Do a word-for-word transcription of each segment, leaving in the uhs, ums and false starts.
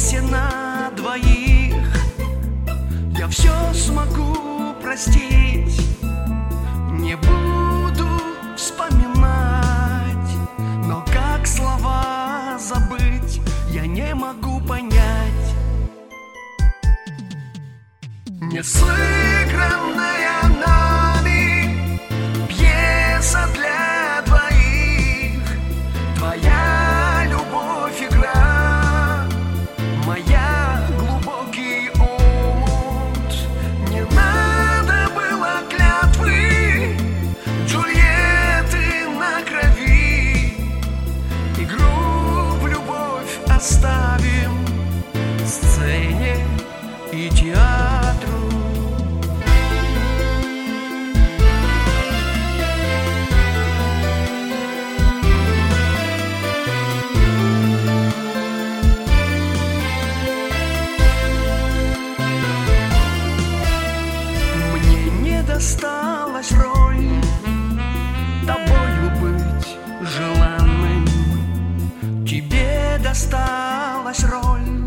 пьесе на двоих я все смогу простить, не буду вспоминать, но как слова забыть, я не могу понять. Не сыгранная нами пьеса для двоих, твоя любовь игра, моя глубокий омут. Не надо было клятвы Джульетты на крови, игру в любовь оставим сцене и театру. Мне не досталась роль тобою быть желанным, тебе досталась роль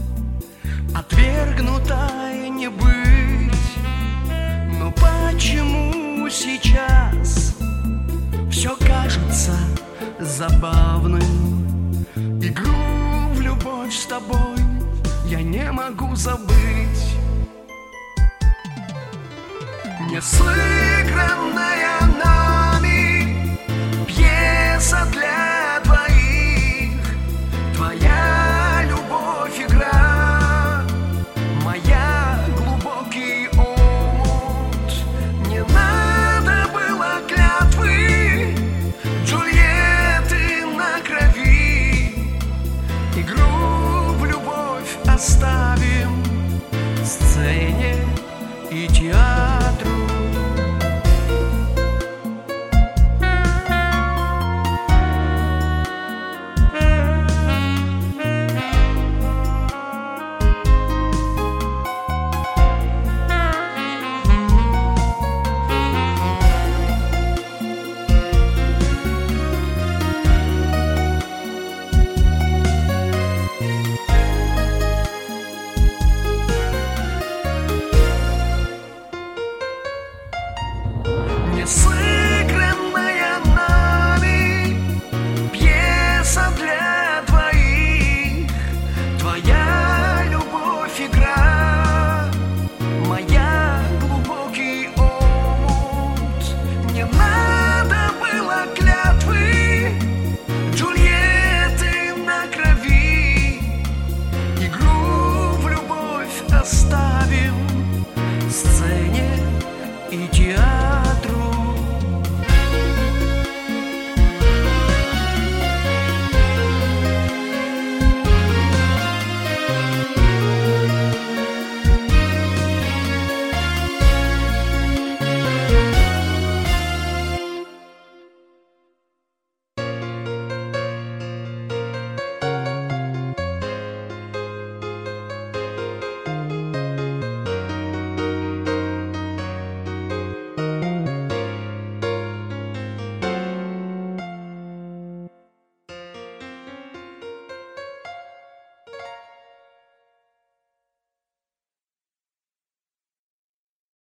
отвергнутой не быть. Но почему сейчас все кажется забавным? Игру в любовь с тобой я не могу забыть. Не сыгранная нами пьеса для двоих, твоя любовь игра, моя глубокий омут. Не надо было клятвы Джульетты на крови, игру в любовь оставим сцене и театру. Сыгранная нами пьеса для двоих, твоя любовь игра, моя глубокий омут. Не надо было клятвы Джульетты на крови, игру в любовь оставим сцене и театру.